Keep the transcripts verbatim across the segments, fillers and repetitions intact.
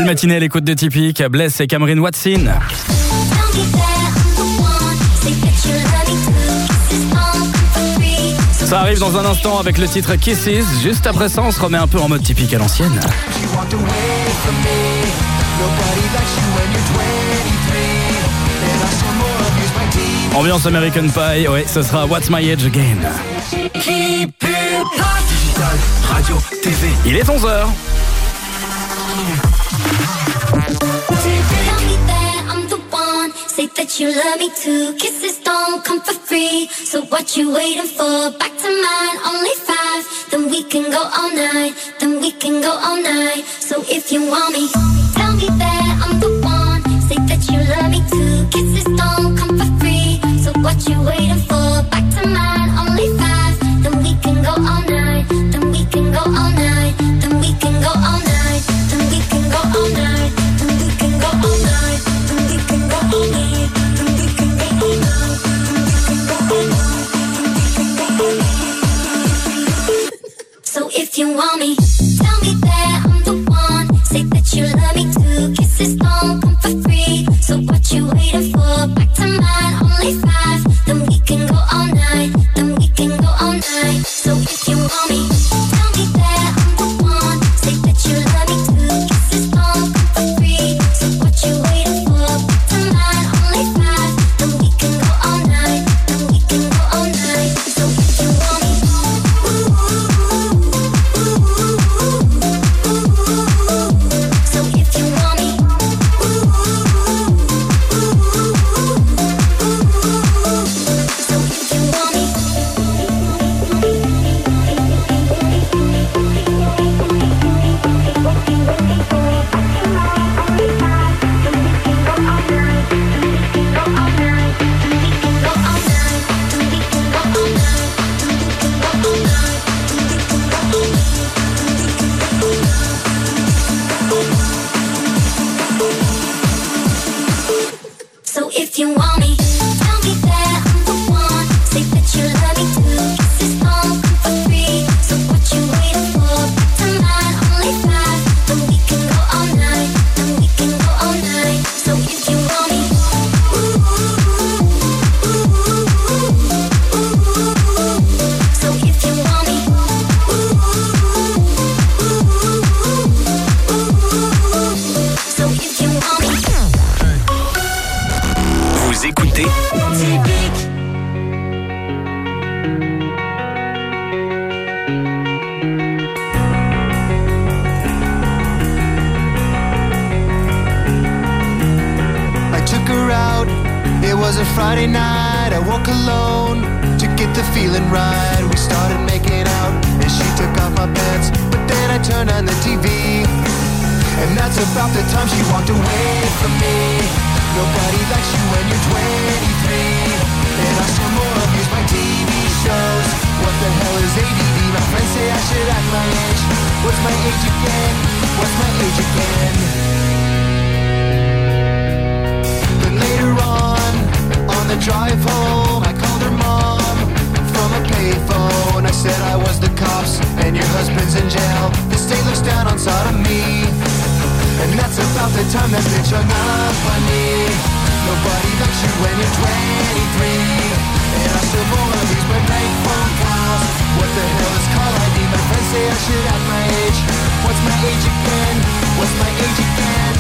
matinée à l'écoute de Typique, Bless et Cameron Watson. Ça arrive dans un instant avec le titre Kisses. Juste après ça, on se remet un peu en mode Typique à l'ancienne. Ambiance American Pie, ouais, ce sera What's My Age Again. Digital, radio, T V. Il est onze heures. Say that you love me too. Kisses don't come for free. So what you waiting for? Back to mine, only five. Then we can go all night. Then we can go all night. So if you want me, tell me that I'm the one. Say that you love me too. Kisses don't come for free. So what you waiting for? Back to mine, only five. Then we can go all night. Then we can go all night. Then we can go all night. Then we can go all night. Then we can go all night. Then we can go all night. Then we can go all night. Then we can go all night. Then we can go all night. So if you want me, tell me that I'm the one. Say that you love me too. Kisses don't come for free. So what you waiting for? Back to mine, only five. Then we can go all night. Then we can go all night. So if you want me, tell me that I'm the one. Say that you love me too. Kisses don't come for free. So what you waiting for? Back to mine, only five. Then we can go all night. Then we can go all night. So if you want me, so if you want me, so if you want me. So if you want me, tell me that I'm the one. Say that you love me too. Kisses don't come for free. So what you waiting for? Back to mine, only five. Then we can go all night. Then we can go all night. So if you want me, so if you want me, so if you want me. Vous écoutez Typique. I took her out, it was a Friday night. I woke alone to get the feeling right. We started making out and she took off my pants, but then I turned on the T V, and that's about the time she walked away from me. Nobody likes you when you're twenty-three, and I still more abuse my T V shows. What the hell is A D D? My friends say I should act my age. What's my age again? What's my age again? Then later on, on the drive home, I called her mom from a payphone. I said I was the cops and your husband's in jail. The state looks down on sodomy, and that's about the time that bitch hung up on me. Nobody likes you when you're twenty-three, and I still more of these my bank phone calls. What the hell is call I D? My friends say I should act my age. What's my age again? What's my age again?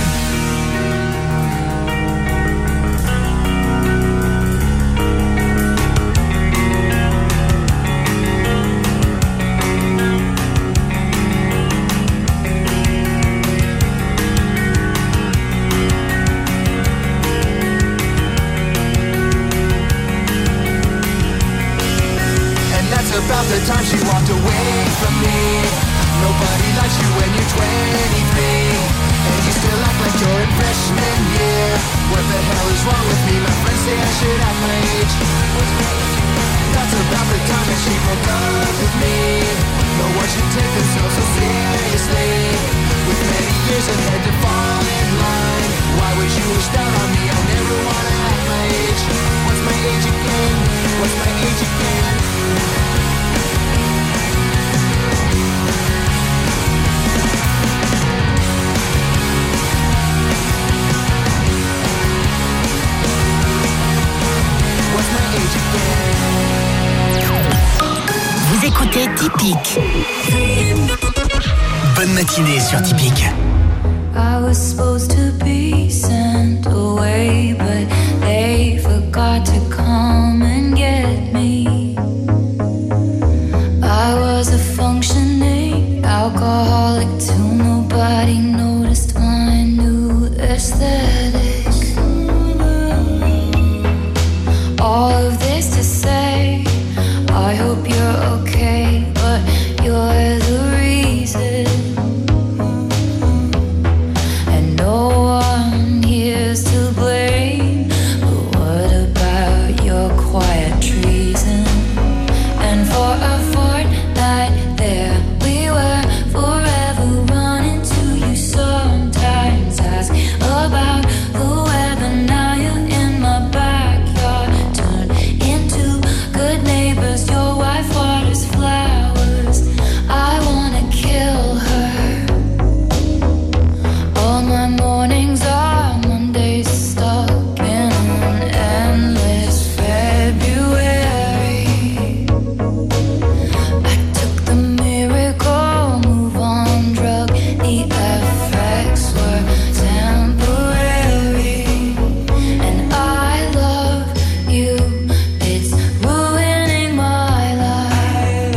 About the time she walked away from me. Nobody likes you when you're twenty-three, and you still act like you're in freshman year. What the hell is wrong with me? My friends say I should act my age. That's about the time that she broke up with me. No one should take themselves so seriously, with many years ahead to fall in line. Why would you wish down on me? I never wanna act my age. What's my age again? What's my age again? Typique. Bonne matinée sur Typique. I was supposed to be sent away, but they forgot to come and get me. I was a functioning alcoholic till nobody noticed my new aesthetic. All of this to say, I hope you're okay, but you're the reason. And no one here's to blame, but what about your quiet treason? And for a fortnight there we were, forever running to you, sometimes ask about the weather. Now you're in my backyard, turned into good neighbors. Your wife waters flowers, I wanna kill her. All my mornings are Mondays, stuck in an endless February. I took the miracle move on drug, the effects were temporary. And I love you, it's ruining my life.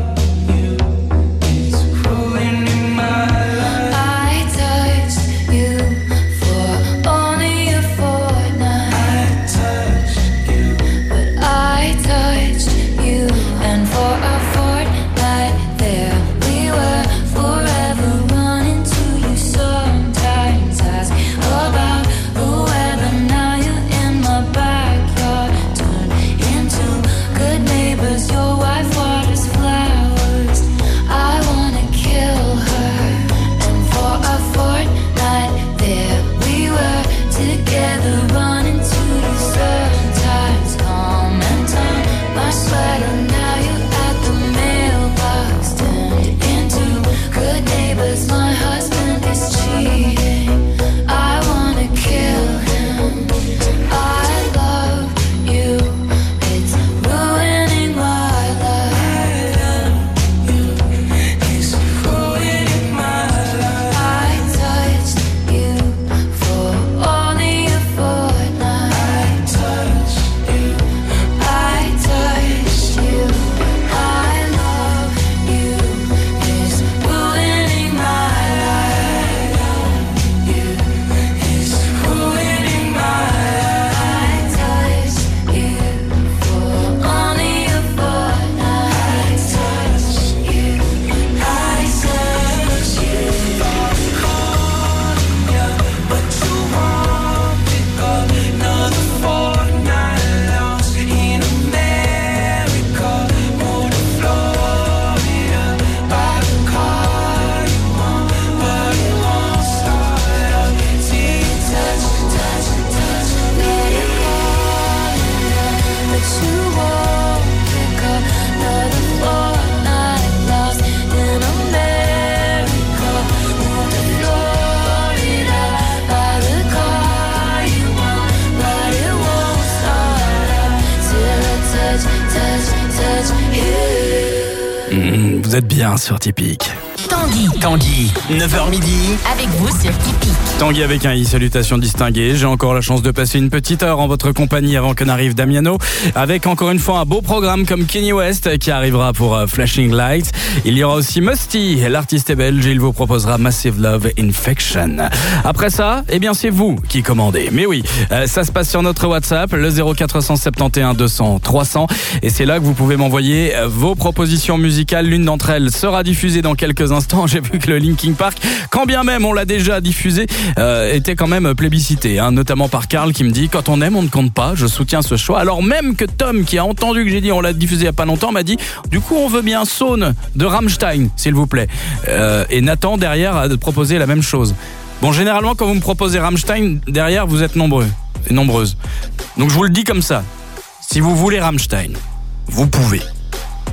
It's ruining my life. I touched you for only a fortnight. I touched you, but I touched you, and for a fortnight there we were, forever running to you, sometimes ask about the weather. Now you're in my backyard, turned into good neighbors. Your wife waters flowers, I wanna kill her. And for a fortnight there we were, together running to you, sometimes calm and turn my sweater. Now you're at the mailbox, turned into good neighbors. My husband is cheating, I wanna kill him. I love you, it's ruining my life. It's ruining my life. I touched you for only a fortnight. I touched you, I touched you. I love you, it's ruining my life. It's ruining my life. I touched you for only a fortnight. I touched you, I touched you. But you won't pick up another fortnight lost in America. Go to Florida, buy the car you want, but it won't start up. See you touch, touch, touch, let it go. But you won't pick up another fortnight lost in America. Go to Florida, buy the car you want, but it won't start up till I touch, touch, touch you. Mmh, vous êtes bien sur Typique. Tanguy. Tanguy. neuf heures midi. Avec vous sur Typique. Tanguy avec un i, salutations distinguées. J'ai encore la chance de passer une petite heure en votre compagnie avant que n'arrive Damiano, avec encore une fois un beau programme comme Kanye West qui arrivera pour uh, Flashing Lights. Il y aura aussi Musty, l'artiste est belge, et il vous proposera Massive Love Infection. Après ça, eh bien c'est vous qui commandez. Mais oui, euh, ça se passe sur notre WhatsApp, le zéro quatre sept un deux cents trois cents, et c'est là que vous pouvez m'envoyer euh, vos propositions musicales. L'une d'entre elles sera diffusée dans quelques instants. J'ai vu que le Linkin Park, quand bien même on l'a déjà diffusé, euh, était quand même plébiscité, hein, notamment par Karl qui me dit: quand on aime on ne compte pas, je soutiens ce choix. Alors même que Tom, qui a entendu que j'ai dit on l'a diffusé il y a pas longtemps, m'a dit du coup on veut bien Saune de Rammstein s'il vous plaît, euh, et Nathan derrière a proposé la même chose. Bon, généralement quand vous me proposez Rammstein, derrière vous êtes nombreux et nombreuses, donc je vous le dis comme ça, si vous voulez Rammstein, vous pouvez.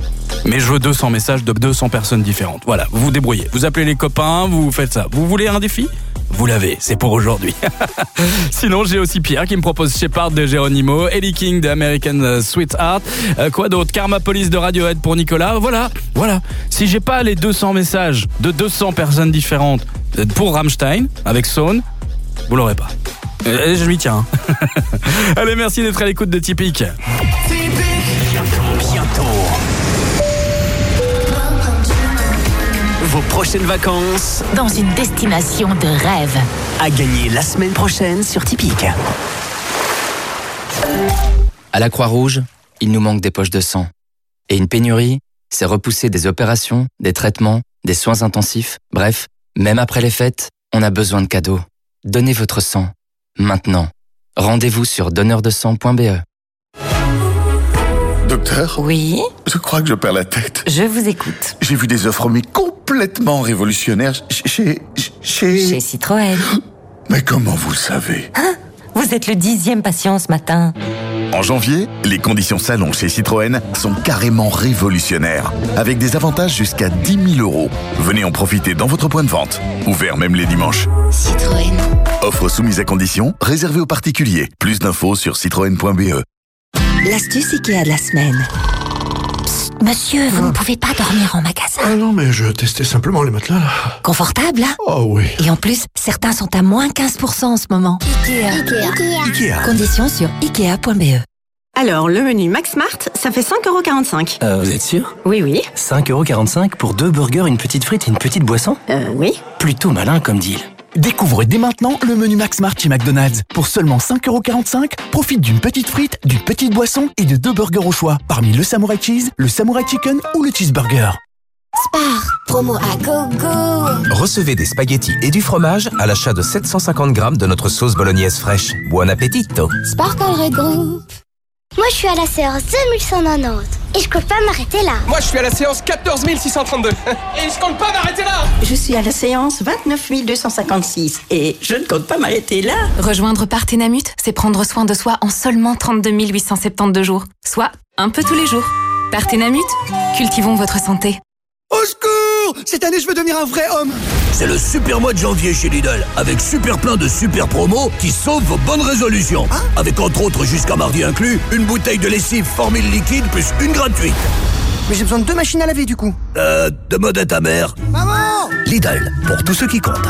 Mais je veux deux cents messages de deux cents personnes différentes. Voilà, vous vous débrouillez. Vous appelez les copains, vous faites ça. Vous voulez un défi ? Vous l'avez, c'est pour aujourd'hui. Sinon, j'ai aussi Pierre qui me propose Shepard de Geronimo, Ellie King de American Sweetheart. Euh, quoi d'autre ? Karma Police de Radiohead pour Nicolas. Voilà, voilà. Si j'ai pas les deux cents messages de deux cents personnes différentes pour Rammstein avec Saune, vous l'aurez pas. Et je m'y tiens. Allez, merci d'être à l'écoute de Typique. Bientôt, bientôt. Vos prochaines vacances Dans une destination de rêve. à gagner la semaine prochaine sur Typique. À la Croix-Rouge, il nous manque des poches de sang. Et une pénurie, c'est repousser des opérations, des traitements, des soins intensifs. Bref, même après les fêtes, on a besoin de cadeaux. Donnez votre sang. Maintenant. Rendez-vous sur donneur de sang point b e. Docteur, Oui, je crois que je perds la tête. je vous écoute. J'ai vu des offres mais complètement révolutionnaires chez... chez... Chez Citroën. Mais comment vous savez ? Vous êtes le dixième patient ce matin. En janvier, les conditions salon chez Citroën sont carrément révolutionnaires, avec des avantages jusqu'à dix mille euros. Venez en profiter dans votre point de vente, ouvert même les dimanches. Citroën. Offre soumise à conditions, réservée aux particuliers. Plus d'infos sur citroën point b e. L'astuce Ikea de la semaine. Psst, monsieur, vous ne pouvez pas dormir en magasin. Ah non, mais je testais simplement les matelas, là. Confortable, hein ? Oh oui. Et en plus, certains sont à moins quinze pour cent en ce moment. Ikea. Ikea. Conditions sur ikea point b e. Alors, le menu Max Smart, ça fait cinq euros quarante-cinq. Euh, vous êtes sûr ? Oui, oui. cinq euros quarante-cinq pour deux burgers, une petite frite et une petite boisson ? Euh, oui. Plutôt malin comme deal. Découvre dès maintenant le menu Max Smart chez McDonald's. Pour seulement cinq euros quarante-cinq, profite d'une petite frite, d'une petite boisson et de deux burgers au choix. Parmi le Samurai Cheese, le Samurai Chicken ou le Cheeseburger. Spar, promo à gogo. Recevez des spaghettis et du fromage à l'achat de sept cent cinquante grammes de notre sauce bolognaise fraîche. Buon appetito! Sparkle Red Group. Moi, je suis à la séance deux mille cent quatre-vingt-dix et je compte pas m'arrêter là. Moi, je suis à la séance quatorze mille six cent trente-deux et je compte pas m'arrêter là. Je suis à la séance vingt-neuf mille deux cent cinquante-six et je ne compte pas m'arrêter là. Rejoindre Partenamut, c'est prendre soin de soi en seulement trente-deux mille huit cent soixante-douze jours. Soit un peu tous les jours. Partenamut, cultivons votre santé. Au secours ! Cette année, je veux devenir un vrai homme. C'est le super mois de janvier chez Lidl, avec super plein de super promos qui sauvent vos bonnes résolutions. Hein? Avec entre autres, jusqu'à mardi inclus, une bouteille de lessive Formule liquide plus une gratuite. Mais j'ai besoin de deux machines à laver du coup. Euh, demande à ta mère. Maman! Lidl, pour tous ceux qui comptent.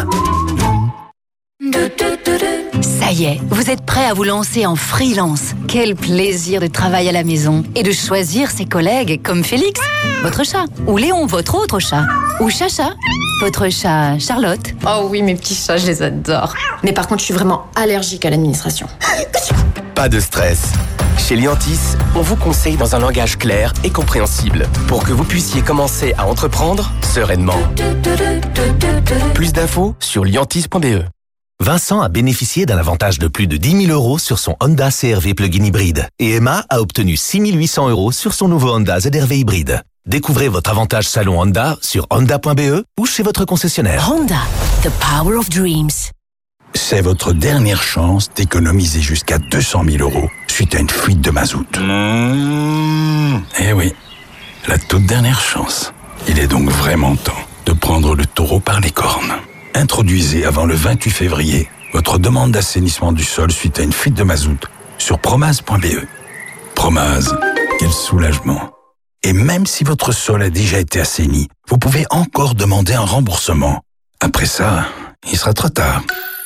Ça y est, vous êtes prêt à vous lancer en freelance. Quel plaisir de travailler à la maison et de choisir ses collègues comme Félix, votre chat, ou Léon, votre autre chat, ou Chacha, votre chat Charlotte. Oh oui, mes petits chats, je les adore. Mais par contre, je suis vraiment allergique à l'administration. Pas de stress. Chez Liantis, on vous conseille dans un langage clair et compréhensible pour que vous puissiez commencer à entreprendre sereinement. Plus d'infos sur liantis point b e. Vincent a bénéficié d'un avantage de plus de dix mille euros sur son Honda C R V plug-in hybride. Et Emma a obtenu six mille huit cents euros sur son nouveau Honda Z R V hybride. Découvrez votre avantage salon Honda sur honda point b e ou chez votre concessionnaire. Honda, the power of dreams. C'est votre dernière chance d'économiser jusqu'à deux cent mille euros suite à une fuite de mazout. Mmh. Eh oui, la toute dernière chance. Il est donc vraiment temps de prendre le taureau par les cornes. Introduisez avant le vingt-huit février votre demande d'assainissement du sol suite à une fuite de mazout sur promaz point b e. Promaz, quel soulagement. Et même si votre sol a déjà été assaini, vous pouvez encore demander un remboursement. Après ça, il sera trop tard.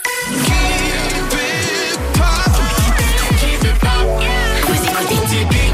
Vous écoutez Typique.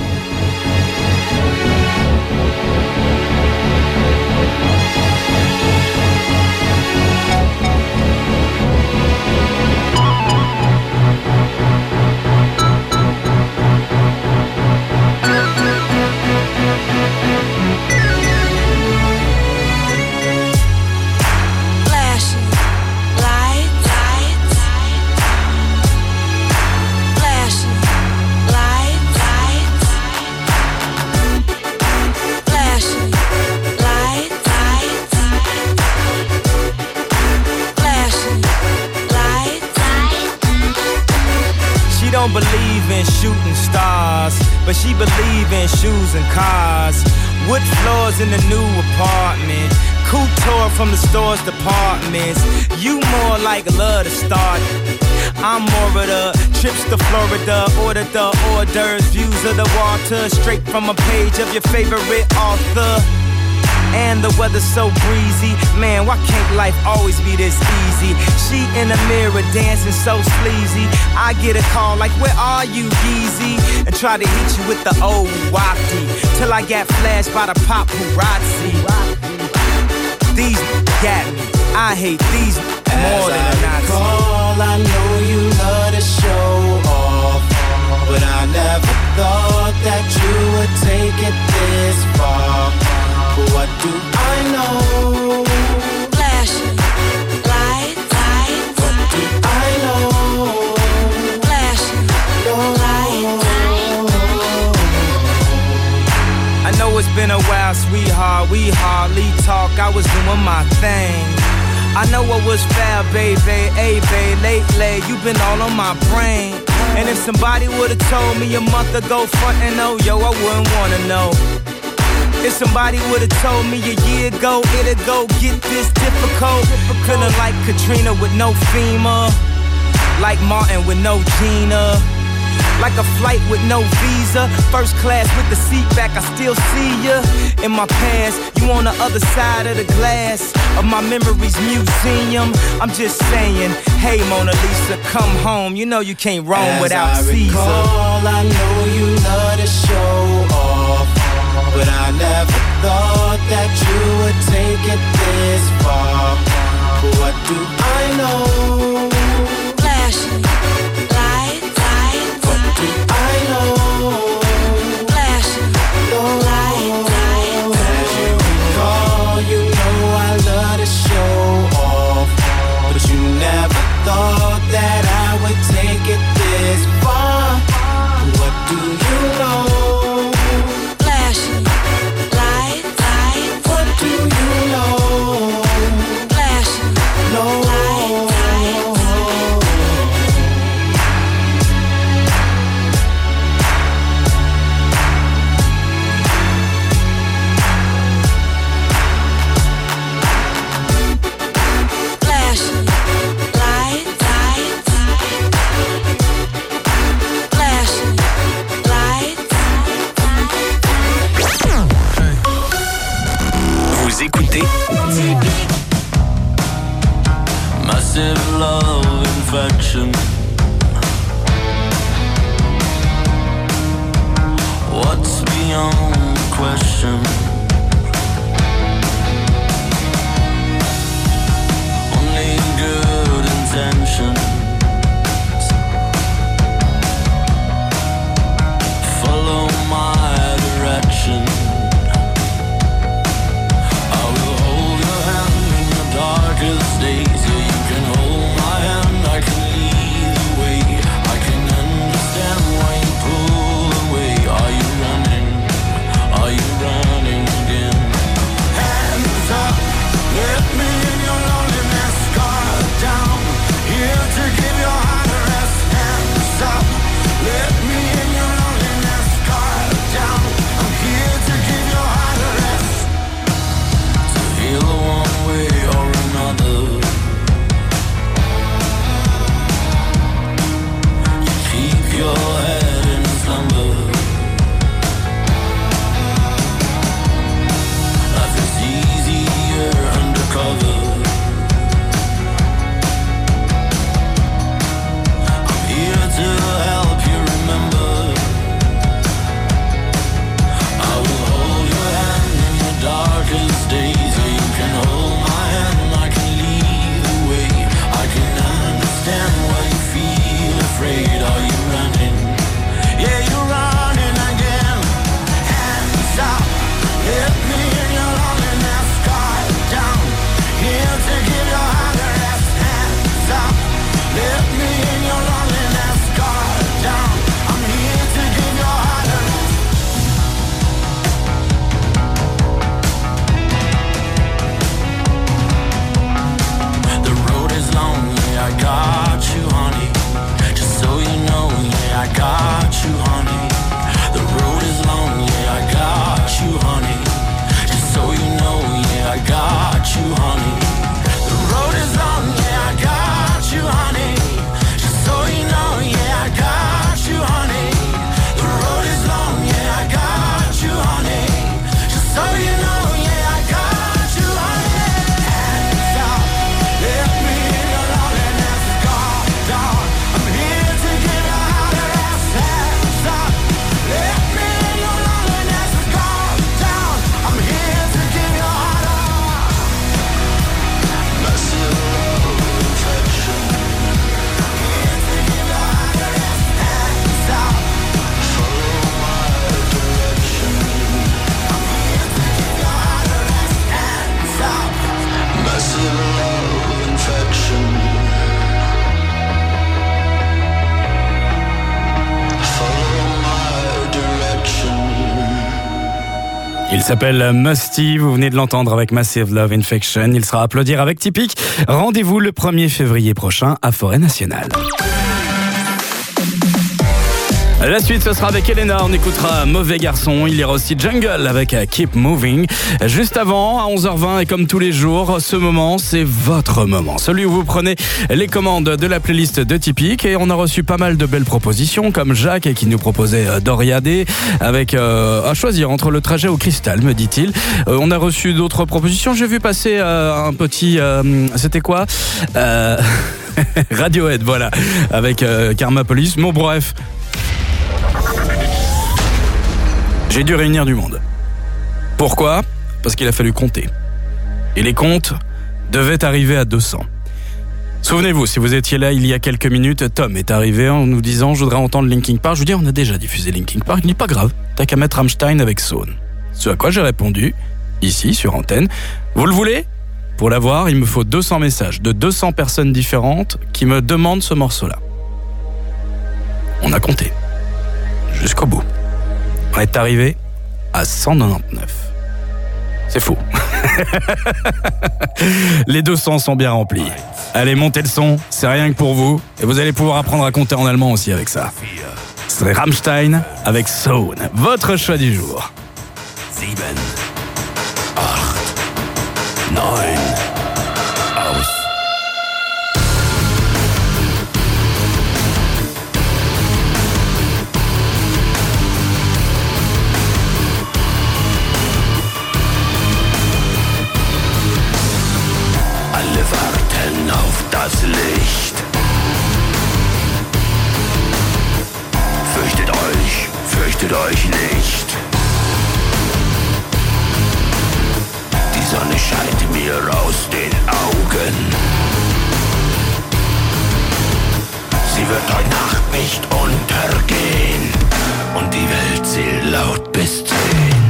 Don't believe in shooting stars, but she believe in shoes and cars. Wood floors in the new apartment. Couture from the store's departments. You more like love to start. I'm more of the trips to Florida. Order the hors d'oeuvres, views of the water. Straight from a page of your favorite author. And the weather's so breezy. Man, why can't life always be this easy? She in the mirror dancing so sleazy. I get a call like, where are you, Yeezy? And try to hit you with the old wacky. Till I got flashed by the paparazzi. These got me. I hate these more than a Nazi. Recall, I know you love to show off, but I never thought that you would take it this far. What do I know? Flashing lights, lights. What do I know? Flashing lights, I know it's been a while, sweetheart. We hardly talk. I was doing my thing. I know I was foul, baby. Hey, babe, lately you been all on my brain. And if somebody would've told me a month ago, frontin' oh, yo, I wouldn't wanna know. If somebody would've told me a year ago, it'd go get this difficult. Feeling like Katrina with no FEMA. Like Martin with no Gina. Like a flight with no visa. First class with the seat back, I still see ya. In my past, you on the other side of the glass of my memories museum. I'm just saying, hey Mona Lisa, come home. You know you can't roam As without I Caesar. Recall, I know you love to show off, but I never thought that you would take it this far. What do I know? flashing lights, lights. What do I know? Flashing lights, lights. As you recall, you know I love to show off, but you never thought that I would take it this far. What do you know? Flashing lights, lights. What do you know? Flashing No. lights, lights. Flashing lights, lights. Flashing lights. Vous écoutez Massive love infection. What's beyond question? Only good intentions. Follow my direction. I will hold your hand in the darkest days. Yeah, you can hold my hand, I can lead the way. I can understand why you pull away. Are you running? Are you running? Il s'appelle Musty, vous venez de l'entendre avec Massive Love Infection. Il sera à applaudir avec Typique. Rendez-vous le premier février prochain à Forêt Nationale. La suite, ce sera avec Elena, on écoutera Mauvais Garçon, il y aura aussi Jungle avec Keep Moving. Juste avant, à onze heures vingt, et comme tous les jours, ce moment, c'est votre moment. Celui où vous prenez les commandes de la playlist de Typique, et on a reçu pas mal de belles propositions, comme Jacques qui nous proposait Doriadé, avec euh, à choisir entre le trajet au Cristal, me dit-il. Euh, on a reçu d'autres propositions, j'ai vu passer euh, un petit... Euh, c'était quoi euh, Radiohead, voilà, avec euh, Karma Police. Bon, bref... J'ai dû réunir du monde. Pourquoi ? Parce qu'il a fallu compter. Et les comptes devaient arriver à deux cents. Souvenez-vous, si vous étiez là il y a quelques minutes, Tom est arrivé en nous disant « Je voudrais entendre Linkin Park ». Je lui dis « On a déjà diffusé Linkin Park ». Il dit « Pas grave, t'as qu'à mettre Rammstein avec Saune ». Ce à quoi j'ai répondu, ici, sur antenne, « Vous le voulez ? Pour l'avoir, il me faut deux cents messages de deux cents personnes différentes qui me demandent ce morceau-là. » On a compté. Jusqu'au bout. On est arrivé à cent quatre-vingt-dix-neuf. C'est fou. Les deux cents sont bien remplis. Allez, montez le son, c'est rien que pour vous. Et vous allez pouvoir apprendre à compter en allemand aussi avec ça. C'est Rammstein avec Saune, votre choix du jour. Sieben, acht, neun, aus. Alle warten auf das Licht. Fürchtet euch, fürchtet euch nicht. Die Sonne scheint mir aus den Augen. Sie wird heute Nacht nicht untergehen. Und die Welt zählt laut bis zehn.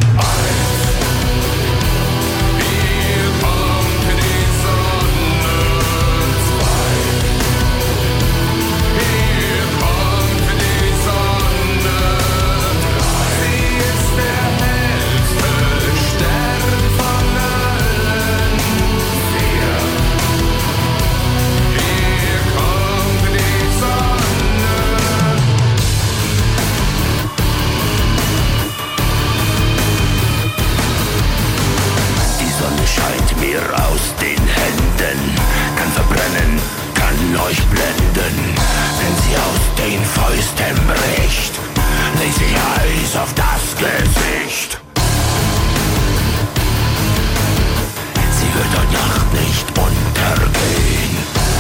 Aus den Händen, kann verbrennen, kann euch blenden. Wenn sie aus den Fäusten bricht, legt sich Eis auf das Gesicht. Sie wird heute Nacht nicht untergehen.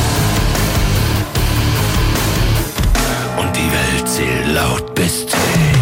Und die Welt zählt laut bis zehn.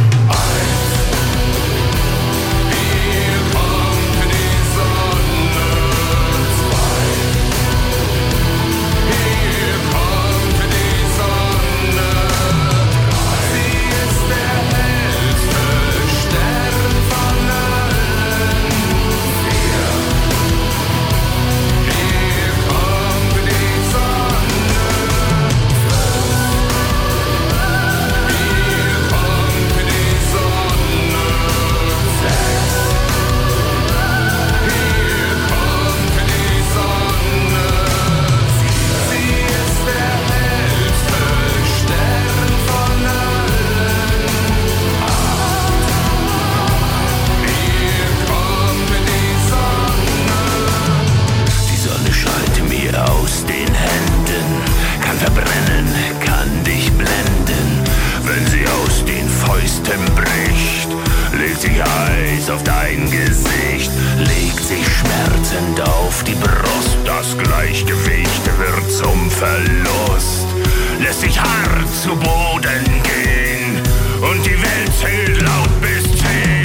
Auf dein Gesicht legt sich schmerzend auf die Brust. Das Gleichgewicht wird zum Verlust. Lässt sich hart zu Boden gehen und die Welt zählt laut bis zehn.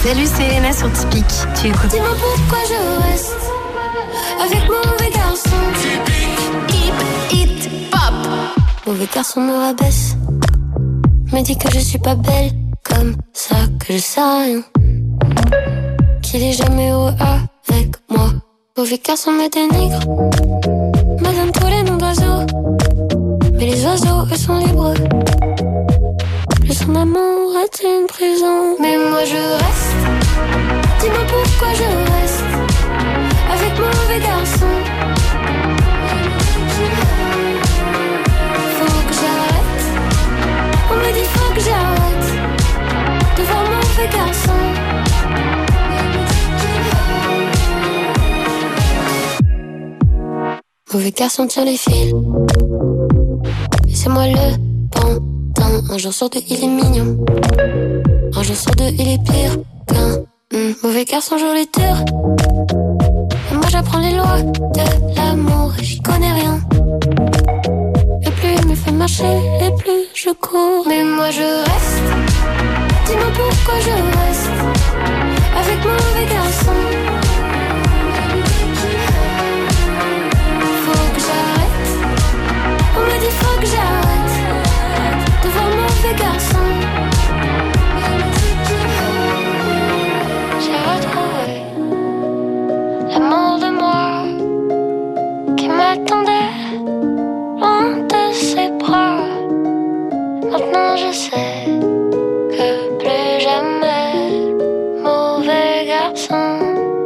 Salut, c'est Elena sur Tipeee. Tu écoutes. Dis-moi pourquoi je reste avec mauvais garçon. Hip, hit, pop. Mauvais garçon me rabaisse, me dit que je suis pas belle, comme ça que je sais rien, qu'il est jamais heureux avec moi. Mauvais garçon me dénigre, me donne tous les noms d'oiseaux, mais les oiseaux eux sont libres. Le son d'amour est une prison, mais moi je reste. Dis-moi pourquoi je reste avec mauvais garçon. Faut que j'arrête, on me dit faut que j'arrête de voir mauvais garçon. Mauvais garçon tire les fils, et c'est moi le pantin. Un jour sur deux il est mignon, un jour sur deux il est pire qu'un mmh. Mauvais garçon joue les tours, et moi j'apprends les lois de l'amour et j'y connais rien. Et plus il me fait marcher, et plus je cours. Mais moi je reste, dis-moi pourquoi je reste avec mauvais garçon. Faut que j'arrête, on me dit faut que j'arrête de voir mauvais garçon. J'ai retrouvé l'amour de moi qui m'attendait loin de ses bras. Maintenant je sais que plus jamais mauvais garçon.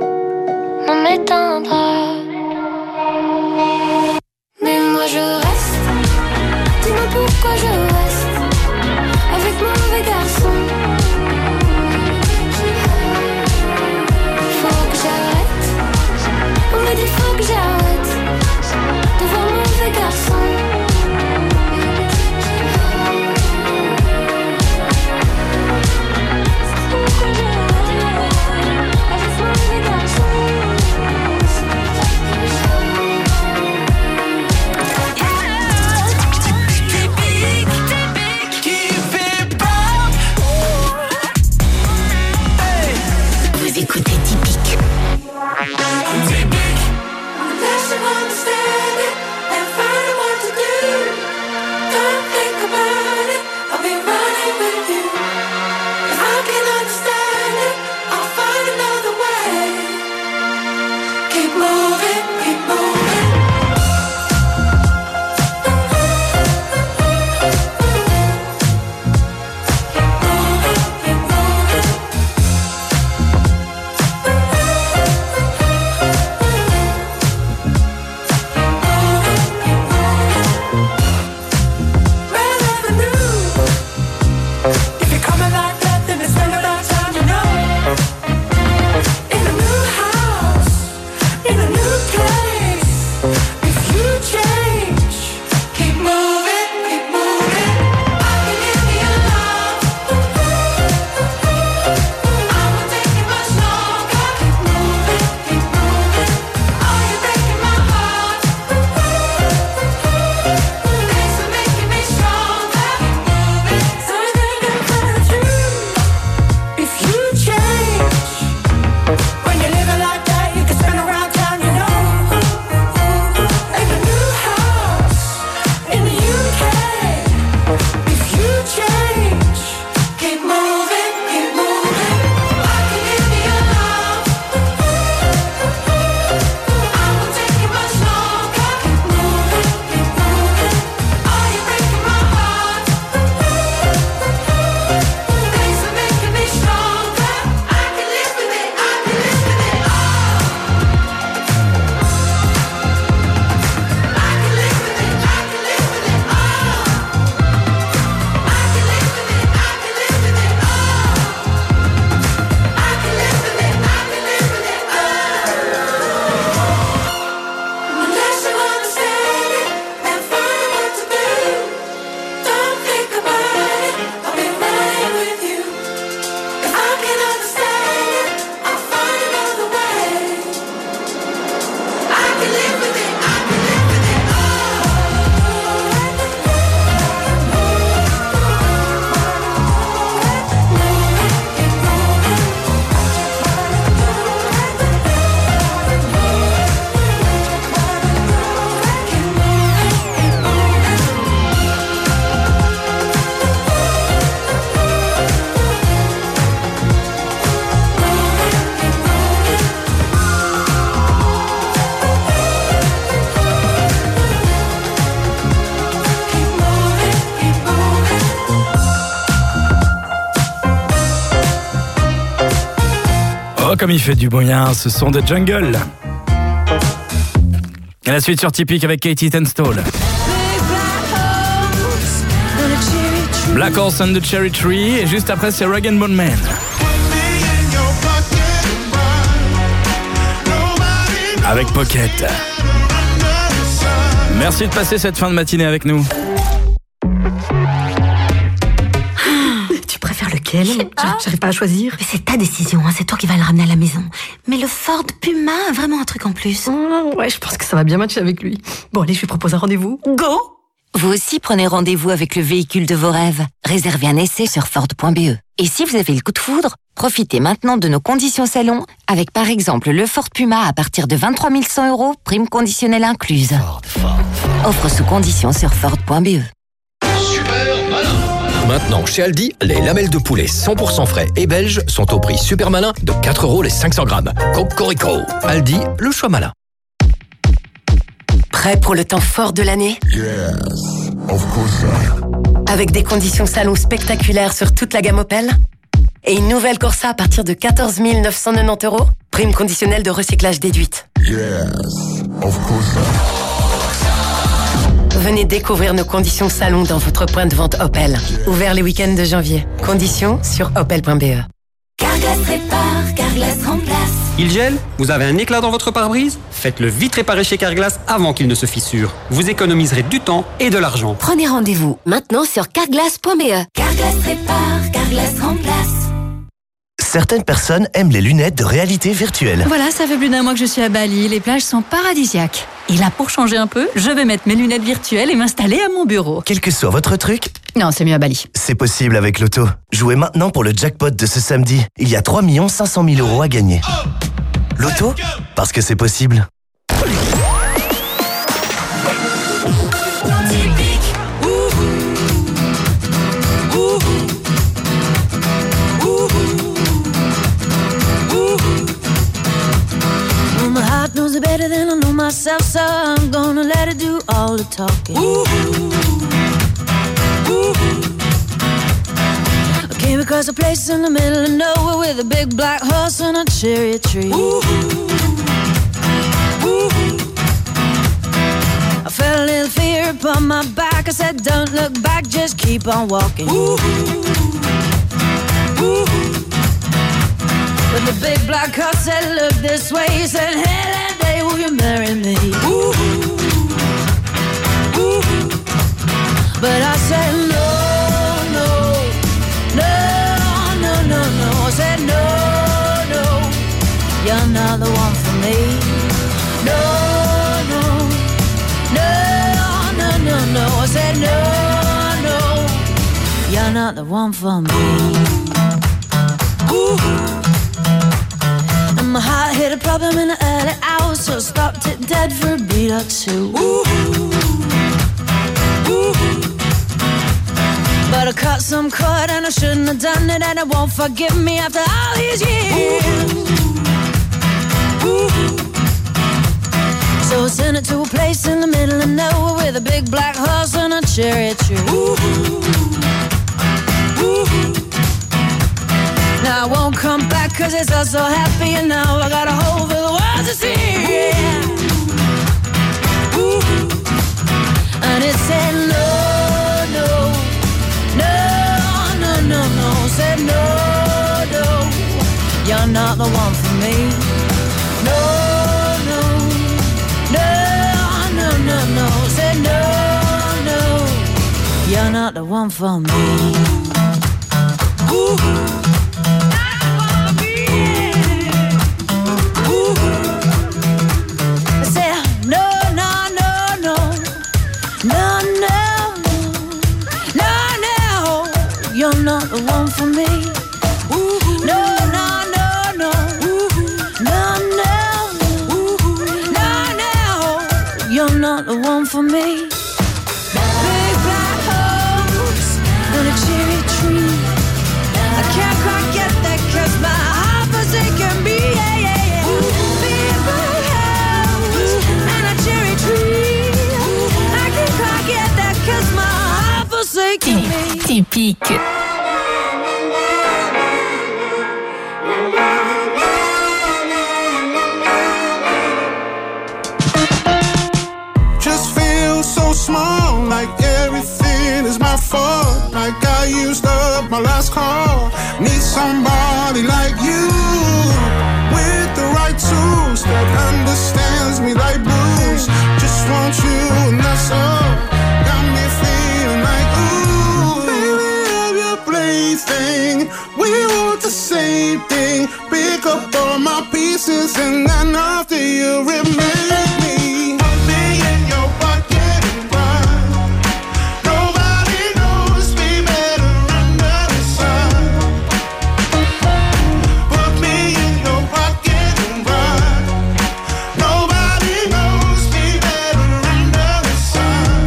Oh, comme il fait du bien, ce son de Jungle. Et la suite sur Typique avec Katie Tunstall. Black Horse and the Cherry Tree. Et juste après, c'est Rag and Bone Man. Avec Pocket. Merci de passer cette fin de matinée avec nous. Tu préfères lequel? J'arrive pas à choisir. Mais c'est ta décision, hein. C'est toi qui vas le ramener à la maison. Mais le Ford Puma a vraiment un truc en plus. Oh, ouais, je pense que ça va bien matcher avec lui. Bon, allez, je lui propose un rendez-vous. Go! Vous aussi prenez rendez-vous avec le véhicule de vos rêves. Réservez un essai sur Ford point B E. Et si vous avez le coup de foudre, profitez maintenant de nos conditions salon avec par exemple le Ford Puma à partir de vingt-trois mille cent euros, prime conditionnelle incluse. Ford, Ford, Ford. Offre sous conditions sur Ford point B E. Super malin. Maintenant, chez Aldi, les lamelles de poulet cent pour cent frais et belges sont au prix super malin de quatre euros les cinq cents grammes. Cocorico. Aldi, le choix malin. Prêt pour le temps fort de l'année? Yes, of course. Avec des conditions salon spectaculaires sur toute la gamme Opel? Et une nouvelle Corsa à partir de quatorze mille neuf cent quatre-vingt-dix euros? Prime conditionnelle de recyclage déduite. Yes, of course. Venez découvrir nos conditions salon dans votre point de vente Opel. Ouvert les week-ends de janvier. Conditions sur opel point b e. Carglass répare, Carglass remplace. Il gèle? Vous avez un éclat dans votre pare-brise? Faites-le vite réparer chez Carglass avant qu'il ne se fissure. Vous économiserez du temps et de l'argent. Prenez rendez-vous maintenant sur carglass point b e. Carglass répare, Carglass remplace. Certaines personnes aiment les lunettes de réalité virtuelle. Voilà, ça fait plus d'un mois que je suis à Bali. Les plages sont paradisiaques. Et là, pour changer un peu, je vais mettre mes lunettes virtuelles et m'installer à mon bureau. Quel que soit votre truc, non, c'est mieux à Bali. C'est possible avec Loto. Jouez maintenant pour le jackpot de ce samedi. Il y a trois millions cinq cent mille euros à gagner. Loto, parce que c'est possible. My heart knows it better than I know myself, so I'm gonna let it do all the talking. Ooh. Ooh. I came across a place in the middle of nowhere with a big black horse and a cherry tree. Ooh. Ooh. I felt a little fear upon my back. I said, don't look back, just keep on walking. Ooh. Ooh. But the big black horse said, look this way. He said, hey, that day will you marry me? Ooh. Ooh. But I said, no, no, no, no, no, no. I said, no, no, you're not the one for me. No, no, no, no, no, no. I said, no, no, you're not the one for me. Ooh. My heart hit a problem in the early hours, so I stopped it dead for a beat or two. Ooh. Ooh. But I cut some cord and I shouldn't have done it, and it won't forgive me after all these years. Ooh. Ooh. So I sent it to a place in the middle of nowhere with a big black horse and a cherry tree. Ooh. Ooh. Now I won't come back cause it's all so happy, and now I got a hole for the world to see. Yeah. Ooh. And it said no, no, no, no, no, no. Said no, no, you're not the one for me. No, no, no, no, no, no. Said no, no, you're not the one for me. Ooh. You're not the one for me. Ooh. No, no, no, no. Ooh. No, no. Ooh. No, no. You're not the one for me. Big black horse and a cherry tree. I can't quite get that cause my heart forsaken me. Yeah, yeah, yeah. Big black horse and a cherry tree. I can't quite get that cause my heart forsaken me. Typique. so small, like everything is my fault. Like I used up my last call. Need somebody like you, with the right tools, that understands me like blues. Just want you and that's all. Got me feeling like, ooh, baby, I'm your plaything. We want the same thing. Pick up all my pieces and then after you remake me. Put me in your pocket and run. Nobody knows me better under the sun. Put me in your pocket and run. Nobody knows me better under the sun.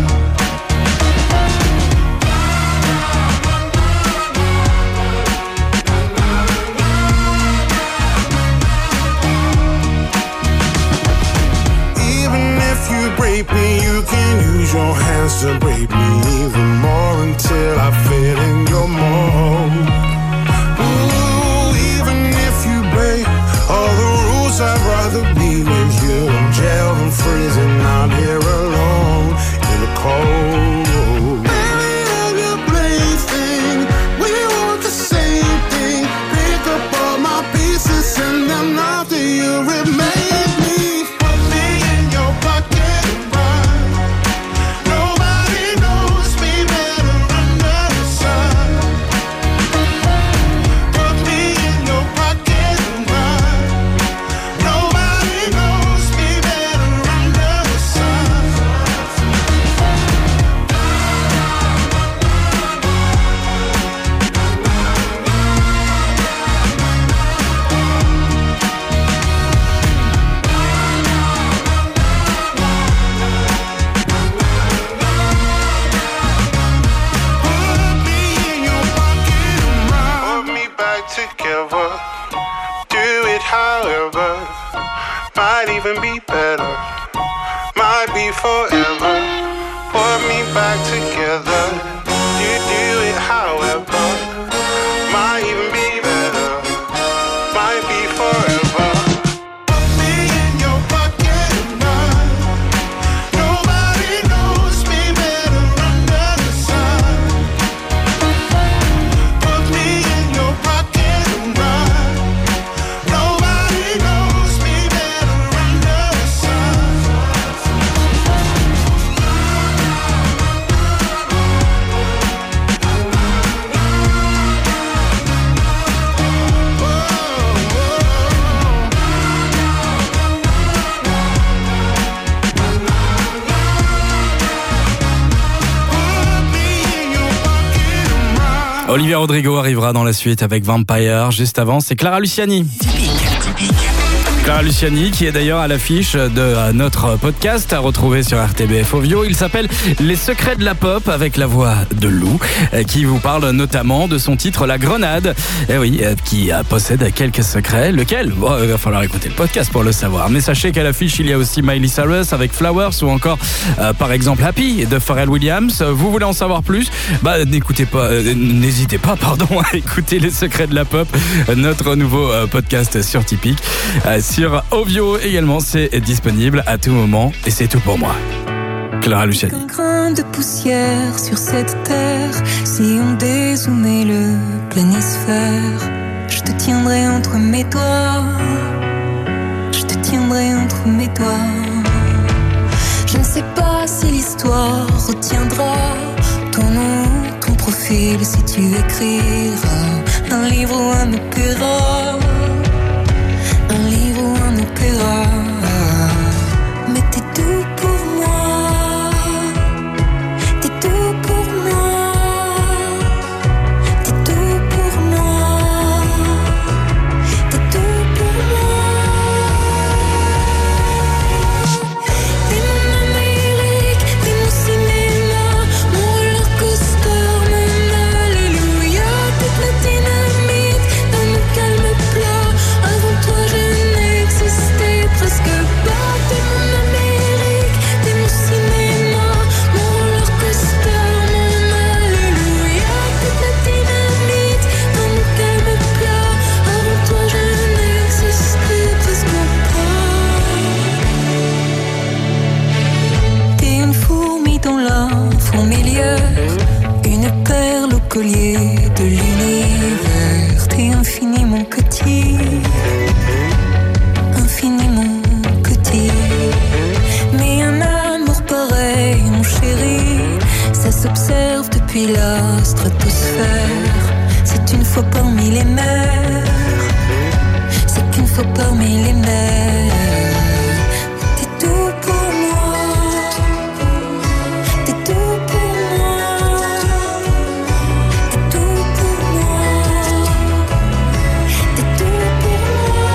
Even if you break me, you can use your hands to break me even more until I fit in your mold. Ooh, even if you break all the rules, I'd rather be with you in jail than freezing out here alone in the cold. Baby, I'm your plaything. We want the same thing. Pick up all my pieces and then after you remake me. Put me in your pocket and run. Nobody knows me better under the sun. Put me in your pocket and run. Nobody knows me better under the sun. Put me back together. Do it however. Might even be better. Might be forever. Put me back together. You do it however. Might even be better. Might be forever. Put me in your pocket and run. Nobody knows me better under the sun. Put me in your pocket and run. Nobody knows me better under the sun. Olivia Rodrigo arrivera dans la suite avec Vampire. Juste avant, c'est Clara Luciani. Clara Luciani, qui est d'ailleurs à l'affiche de notre podcast à retrouver sur R T B F Ovio. Il s'appelle Les secrets de la pop avec la voix de Lou, qui vous parle notamment de son titre La Grenade. Et oui, qui possède quelques secrets. Lequel ? Bon, il va falloir écouter le podcast pour le savoir. Mais sachez qu'à l'affiche, il y a aussi Miley Cyrus avec Flowers ou encore, euh, par exemple, Happy de Pharrell Williams. Vous voulez en savoir plus ? Bah, n'écoutez pas, euh, n'hésitez pas, pardon, à écouter Les secrets de la pop, notre nouveau euh, podcast sur Tipeee. Euh, Sur Ovio également, c'est disponible à tout moment et c'est tout pour moi. Clara Luciani. Un grain de poussière sur cette terre, si on dézoomait le planisphère, je te tiendrai entre mes doigts, je te tiendrai entre mes doigts. Je ne sais pas si l'histoire retiendra ton nom, ton profil, si tu écriras un livre ou un opéra. Un livre ou un opéra. Mais t'es tout pour moi. T'es tout pour moi. T'es tout pour moi. T'es tout pour moi. T'es mon Amérique, t'es mon cinéma, mon roller coaster, mon alléluia. T'es la dynamite dans mon calme plat. ton milieu, une perle au collier de l'univers. T'es infiniment petit, infiniment petit. Mais un amour pareil, mon chéri, ça s'observe depuis la stratosphère. C'est une fois parmi les mers, c'est qu'une fois parmi les mers. T'es tout pour moi, t'es tout pour moi, t'es tout pour moi, t'es tout pour moi.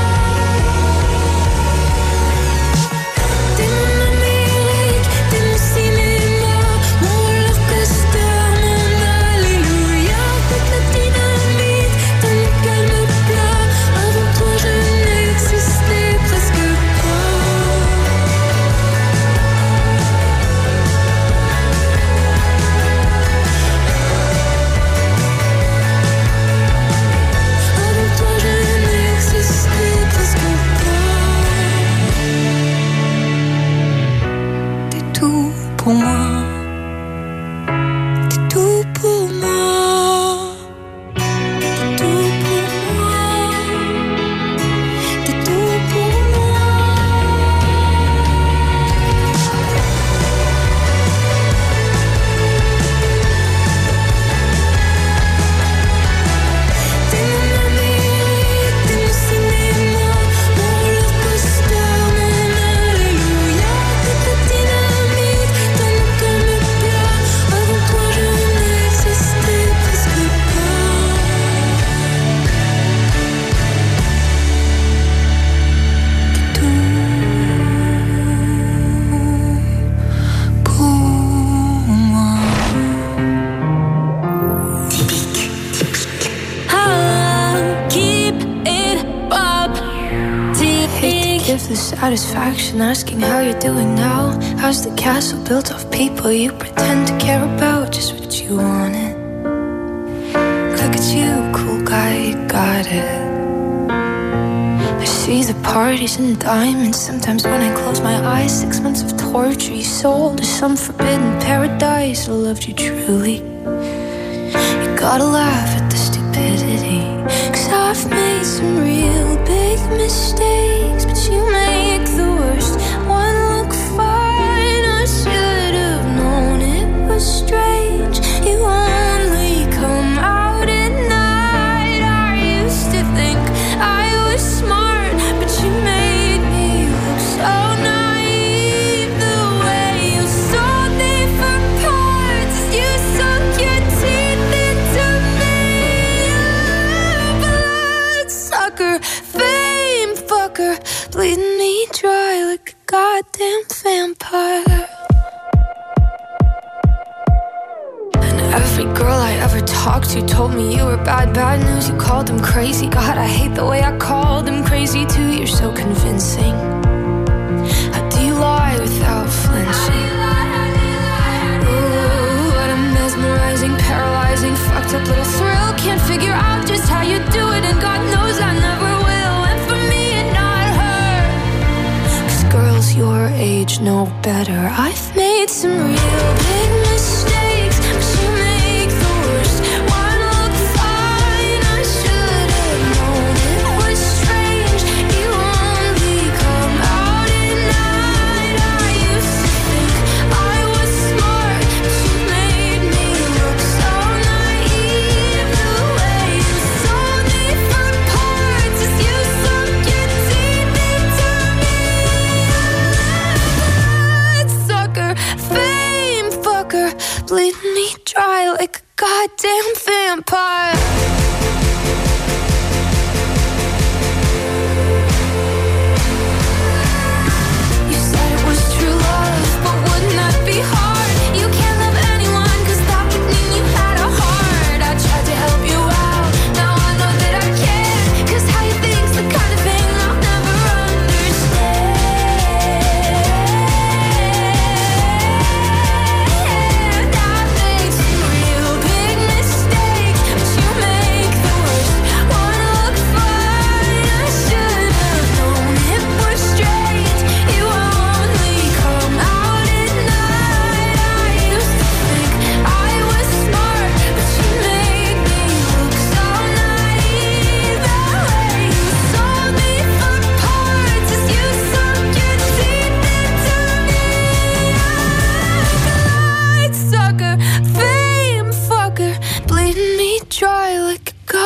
T'es mon Amérique, t'es mon cinéma, mon roller coaster, mon alléluia. Toute la dynamite, t'as mon calme plat. Avant toi je n'existais presque pas. Avant toi je n'existais presque pas. T'es tout pour moi. T'es tout pour moi. T'es tout pour moi. T'es tout pour moi. T'es mon Amérique, t'es mon cinéma, mon roller coaster, mon alléluia. Toute la dynamite, t'as mon calme plat. Avant toi je n'existais presque pas. T'es tout pour moi. Typique, typique. I'll keep it up. Hate to give the satisfaction asking how you're doing now. How's the castle built of people you pretend to care about? Just what you wanted. Look at you, cool guy, you got it. I see the parties and diamonds. Sometimes when I close my eyes, six months of torture you sold to some forbidden paradise. I loved you truly. You gotta laugh at the stupidity. Cause I've made some real big mistakes, but you make the worst one look fine. I should have known it was strange. You only come out at night. I used to think I was smart, but you made me look so naive. The way you sold me for parts, you sunk your teeth into me. Blood sucker, fame fucker, bleeding me dry like a goddamn vampire. And every girl I ever talked to told me you were bad, bad news. You called them crazy. God, I hate the way I called them crazy too. You're so convincing. How do you lie without flinching? Ooh, what a mesmerizing, paralyzing, fucked up little thrill. Can't figure out just how you do it, and God knows I never will. And for me and not her, 'cause girls your age know better. I've made some real big mistakes, but you make the worst one look fine. I should have known it was strange. You only come out at night. I used to think I was smart, but you made me look so naive. The way you sold me for parts is you sunk your teeth into me. Sucker, fame fucker, bleeding me dry like a goddamn vampire. You said it was true love, but wouldn't that be hard? You can't love anyone, 'cause that would mean you had a heart. I tried to help you out, now I know that I can't. 'Cause how you think's the kind of thing I'll never understand. I made some real big mistakes, but you made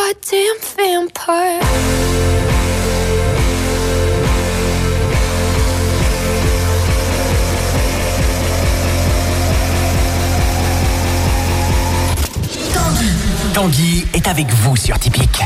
goddamn vampire. Tanguy est avec vous sur Typique.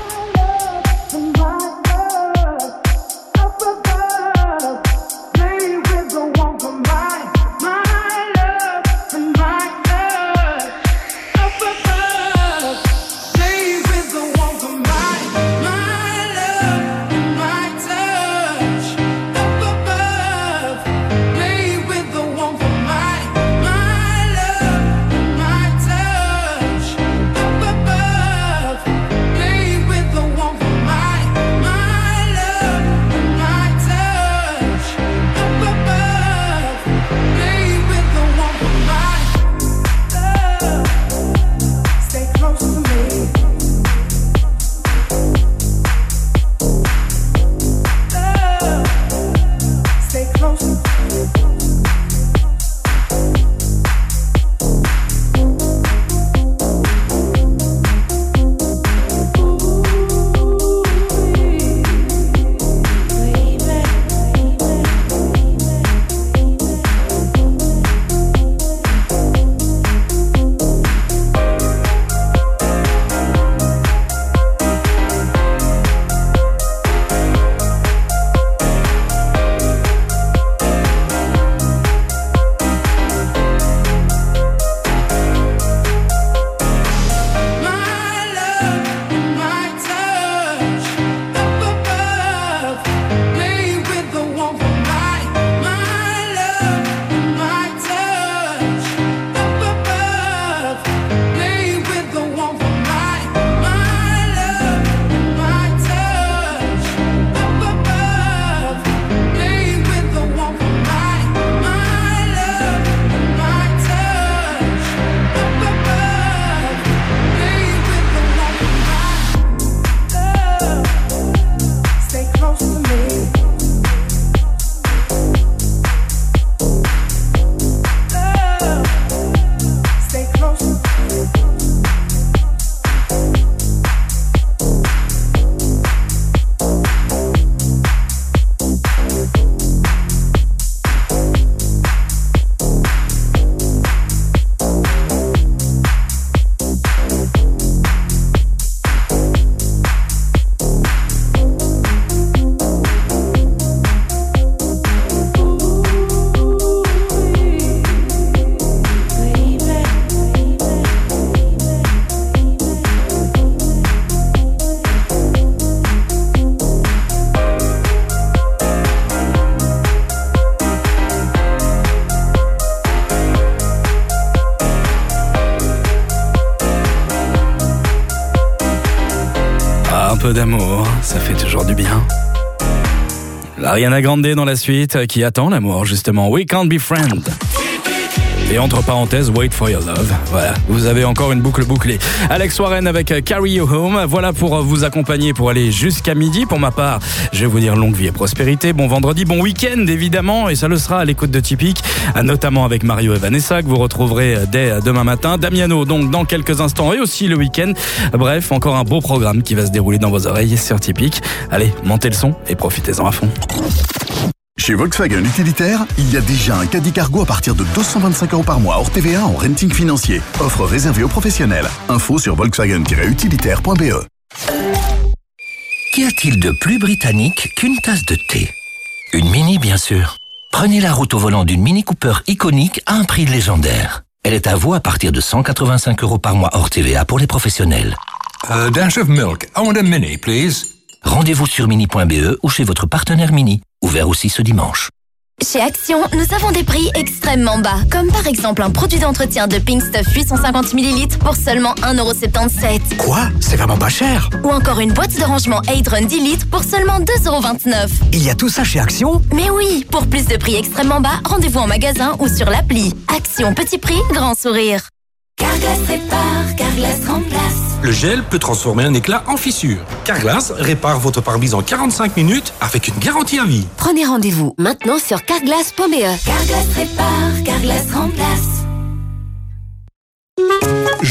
Un peu d'amour, ça fait toujours du bien. L'Ariana Grande dans la suite, qui attend l'amour justement. We Can't Be Friends. Et entre parenthèses, Wait for Your Love. Voilà, vous avez encore une boucle bouclée. Alex Warren avec Carry You Home. Voilà pour vous accompagner pour aller jusqu'à midi. Pour ma part, je vais vous dire longue vie et prospérité. Bon vendredi, bon week-end évidemment. Et ça le sera à l'écoute de Typique, notamment avec Mario et Vanessa que vous retrouverez dès demain matin. Damiano donc dans quelques instants et aussi le week-end. Bref, encore un beau programme qui va se dérouler dans vos oreilles sur Typique. Allez, montez le son et profitez-en à fond. Chez Volkswagen Utilitaire, il y a déjà un caddie cargo à partir de deux cent vingt-cinq euros par mois hors T V A en renting financier. Offre réservée aux professionnels. Info sur volkswagen tiret utilitaire point b e. Qu'y a-t-il de plus britannique qu'une tasse de thé? Une Mini, bien sûr. Prenez la route au volant d'une Mini Cooper iconique à un prix légendaire. Elle est à vous à partir de cent quatre-vingt-cinq euros par mois hors T V A pour les professionnels. A dash of milk. I want a Mini, please. Rendez-vous sur mini point b e ou chez votre partenaire Mini. Ouvert aussi ce dimanche. Chez Action, nous avons des prix extrêmement bas. Comme par exemple un produit d'entretien de Pink Stuff huit cent cinquante millilitres pour seulement un euro soixante-dix-sept. Quoi? C'est vraiment pas cher. Ou encore une boîte de rangement Aidron dix litres pour seulement deux euros vingt-neuf. Il y a tout ça chez Action? Mais oui, pour plus de prix extrêmement bas, rendez-vous en magasin ou sur l'appli. Action, petit prix, grand sourire. Carglass répare, Carglass remplace. Le gel peut transformer un éclat en fissure. Carglass répare votre pare-brise en quarante-cinq minutes avec une garantie à vie. Prenez rendez-vous maintenant sur carglass point b e. Carglass répare, Carglass remplace.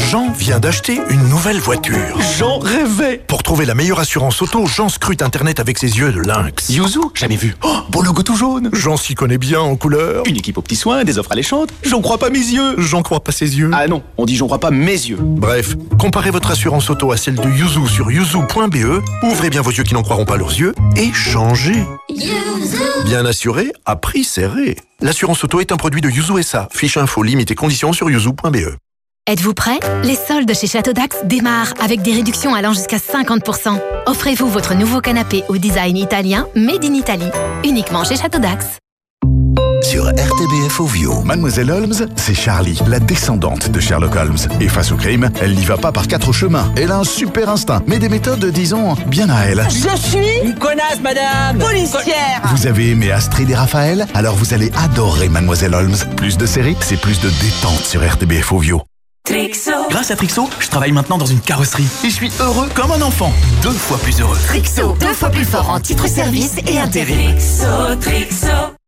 Jean vient d'acheter une nouvelle voiture. Jean rêvait. Pour trouver la meilleure assurance auto, Jean scrute Internet avec ses yeux de lynx. Yuzu, jamais vu. Oh, beau logo tout jaune. Jean s'y connaît bien en couleur. Une équipe aux petits soins, des offres alléchantes. J'en crois pas mes yeux. J'en crois pas ses yeux. Ah non, on dit j'en crois pas mes yeux. Bref, comparez votre assurance auto à celle de Yuzu sur yuzu point b e. Ouvrez bien vos yeux qui n'en croiront pas leurs yeux et changez. Yuzu. Bien assuré, à prix serré. L'assurance auto est un produit de Yuzu S A. Fiche info, limite et conditions sur yuzu point b e. Êtes-vous prêts? Les soldes chez Château d'Ax démarrent avec des réductions allant jusqu'à cinquante pour cent. Offrez-vous votre nouveau canapé au design italien Made in Italy, uniquement chez Château d'Ax. Sur R T B F Ovio, Mademoiselle Holmes, c'est Charlie, la descendante de Sherlock Holmes. Et face au crime, elle n'y va pas par quatre chemins. Elle a un super instinct, mais des méthodes, disons, bien à elle. Je suis une connasse, madame. Policière. Vous avez aimé Astrid et Raphaël? Alors vous allez adorer Mademoiselle Holmes. Plus de séries, c'est plus de détente sur R T B F Ovio. Trixo. Grâce à Trixo, je travaille maintenant dans une carrosserie. Et je suis heureux comme un enfant. Deux fois plus heureux. Trixo, deux fois plus fort en titre service et intérêt. Trixo, Trixo.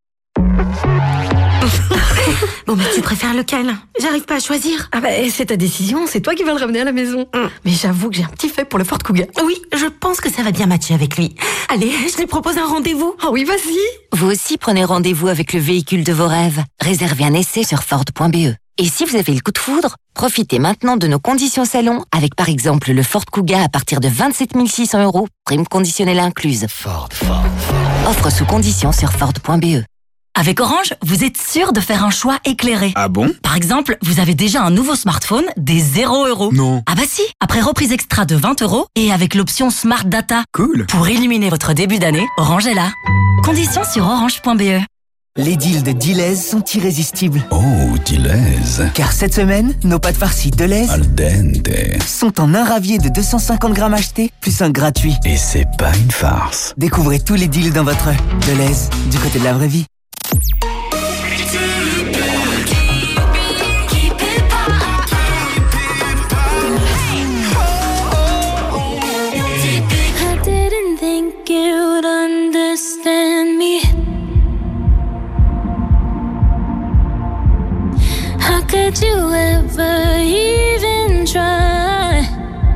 Bon, mais tu préfères lequel? J'arrive pas à choisir. Ah bah, c'est ta décision, c'est toi qui vas le ramener à la maison. Hum. Mais j'avoue que j'ai un petit fait pour le Ford Kuga. Oui, je pense que ça va bien matcher avec lui. Allez, je lui propose un rendez-vous. Ah oui, vas-y. Vous aussi prenez rendez-vous avec le véhicule de vos rêves. Réservez un essai sur Ford point b e. Et si vous avez le coup de foudre, profitez maintenant de nos conditions salon avec par exemple le Ford Kuga à partir de vingt-sept mille six cents euros, prime conditionnelle incluse. Ford, Ford, Ford. Offre sous conditions sur Ford point b e. Avec Orange, vous êtes sûr de faire un choix éclairé. Ah bon? Par exemple, vous avez déjà un nouveau smartphone des zéro euros. Non. Ah bah si. Après reprise extra de vingt euros et avec l'option Smart Data. Cool. Pour illuminer votre début d'année, Orange est là. Conditions sur orange point b e. Les deals de Deleuze sont irrésistibles. Oh, Deleuze. Car cette semaine, nos pâtes farcies Deleuze Al dente. sont en un ravier de deux cent cinquante grammes achetés, plus un gratuit. Et c'est pas une farce. Découvrez tous les deals dans votre Deleuze, du côté de la vraie vie. I didn't think you'd understand me. How could you ever even try?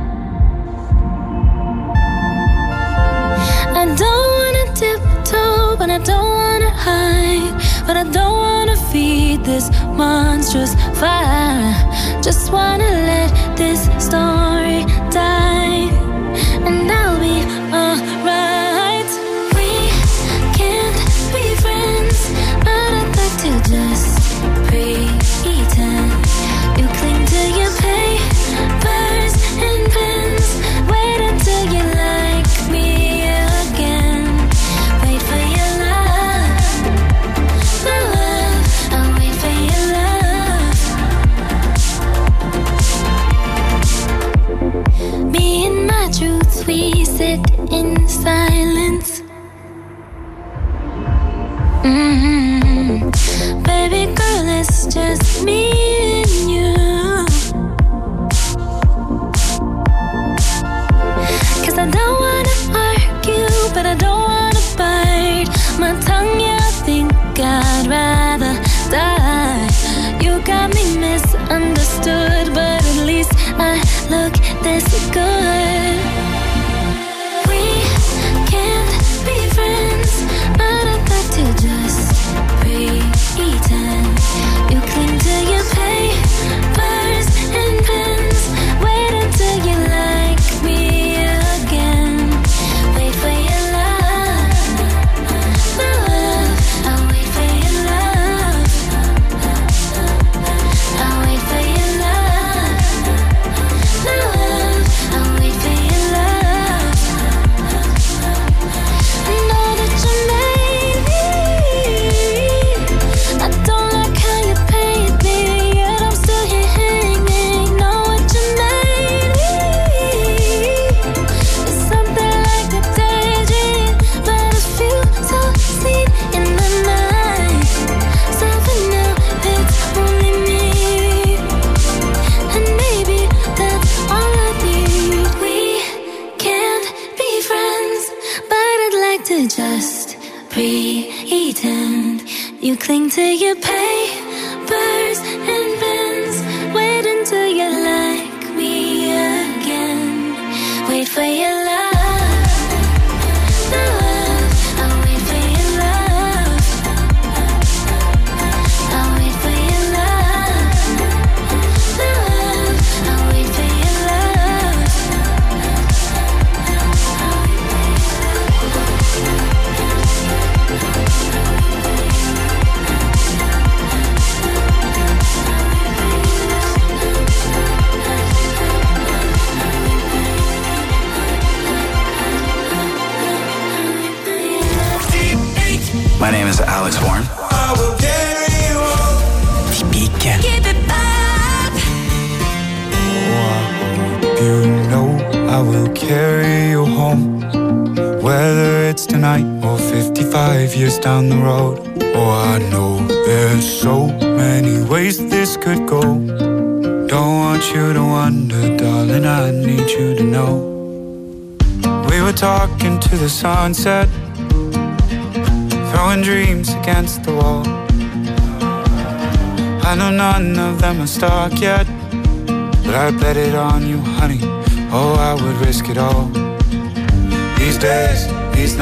I don't wanna tiptoe, but I don't wanna hide. But I don't wanna feed this monstrous fire. Just wanna let this story die, and I'll be alright. We can't be friends, but I'd like to just pretend. You cling to your papers and pens. Wait until you like me again. Wait for your love, my love. I'll wait for your love. Me and my truth, we sit in silence. Mm-hmm. Baby girl, it's just me and you. 'Cause I don't wanna argue, but I don't wanna bite my tongue, yeah, I think I'd rather die. You got me misunderstood, but at least I look this good. We can't be friends, but I'd like to just pretend. You cling to your papers and pens. Wait until you like me again. Wait for your love, my love. I'll wait for your love. I'll wait for your love, my love. I'll wait for your love. Know that you made me. I don't like how you paid me, yet I'm still here hanging. Know what you made me. It's something like a daydream, but a few so seen in the night. So for now, it's only me, and maybe that's all I need. We can't be friends, but I'd like to just pretend. You cling to your papers and pens. Wait until you like My name is Alex Horn. Typique. You know I will carry you home, whether it's tonight or fifty-five years down the road. Oh, I know there's so many ways this could go. Don't want you to wonder, darling, I need you to know. We were talking to the sunset, throwing dreams against the wall. I know none of them are stuck yet, but I bet it on you, honey. Oh, I would risk it all. These days